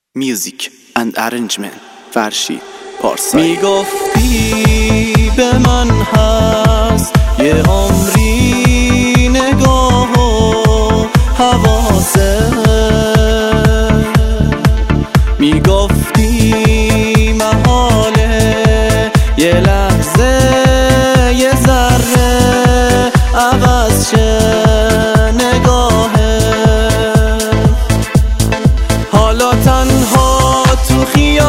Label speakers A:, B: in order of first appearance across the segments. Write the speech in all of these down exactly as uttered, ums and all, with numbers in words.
A: Music and arrangement فرشید پارسایی.
B: میگفتی به من هست یه عمری نگاه و حواسه، میگفتی محاله یه لحظه یه ذره عوض شه نگاهه. حالا تنها تو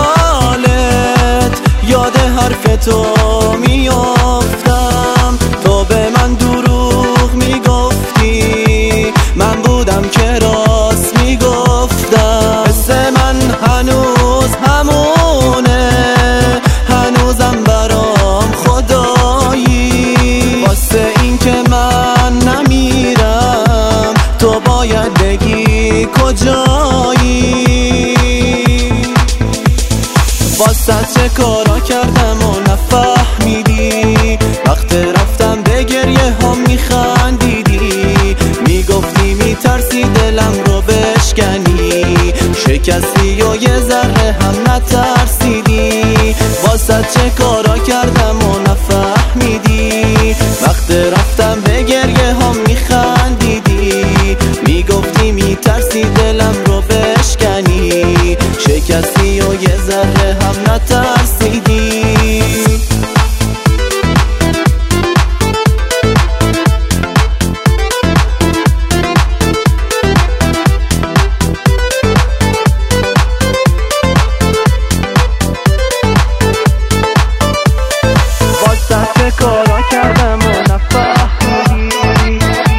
B: خیالت یاد حرف تو میافتم. تو به من دروغ میگفتی، من بودم که راست میگفتم. حس من هنوز همونه، هنوزم برام خدایی. واسه این که من نمیرم تو باید بگی کجایی. واسه چه کارا کردم و نفهمیدی، وقت رفتم به گریه ها میخندیدی. میگفتی میترسی دلم رو بشکنی، شکستی و یه ذره هم نترسیدی. واسه چه کارا کردم و نفهمیدی، وقت رفتم به گریه ها میخندیدی. میگفتی میترسی دلم رو بشکنی، شکستی و یه ذره هم نترسیدی. واسه چه کارا کردم و نفهمیدی،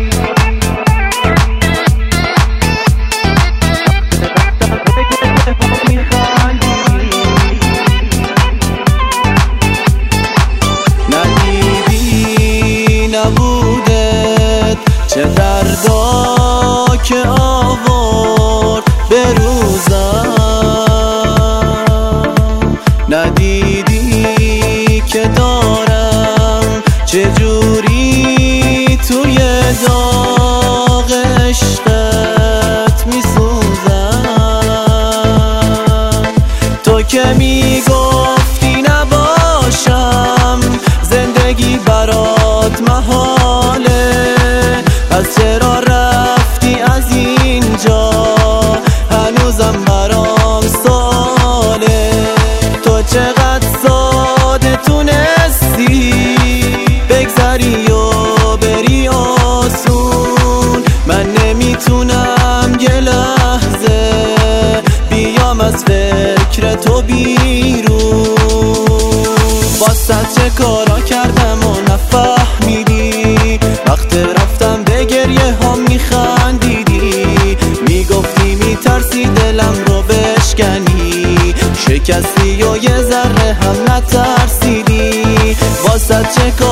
B: ندیدی نبودت چه دردا که آورد به روزم. ندیدی که دارم چجوری توی داغ عشقت میسوزم. تو که میگفتی نباشم زندگی برات محاله، پس چرا رفتی از اینجا؟ هنوزم برام ساله. تو چقدر ساده تونستی بگذری و بری آسون. من نمیتونم یه لحظه بیام از فکر تو بیرون. واسه چه کارا کردم و نفهمیدی، وقت رفتم به گریه ها میخندیدی. میگفتی میترسی دلم رو بشکنی، شکستی و یه ذره هم نترسیدی. واسه چه